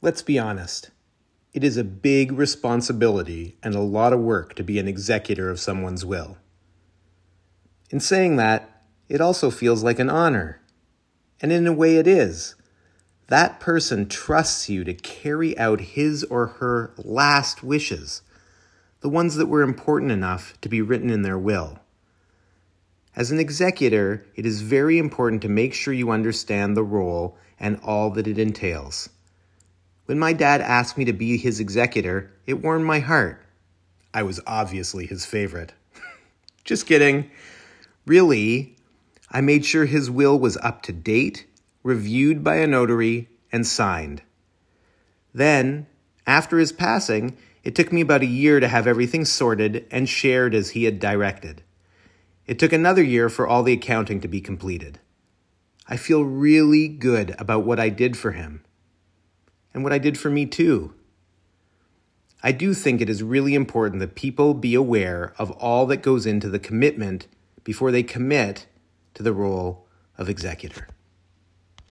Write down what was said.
Let's be honest. It is a big responsibility and a lot of work to be an executor of someone's will. In saying that, it also feels like an honor. And in a way it is. That person trusts you to carry out his or her last wishes, the ones that were important enough to be written in their will. As an executor, it is very important to make sure you understand the role and all that it entails. When my dad asked me to be his executor, it warmed my heart. I was obviously his favorite. Just kidding. Really, I made sure his will was up to date, reviewed by a notary, and signed. Then, after his passing, it took me about a year to have everything sorted and shared as he had directed. It took another year for all the accounting to be completed. I feel really good about what I did for him. And what I did for me too. I do think it is really important that people be aware of all that goes into the commitment before they commit to the role of executor.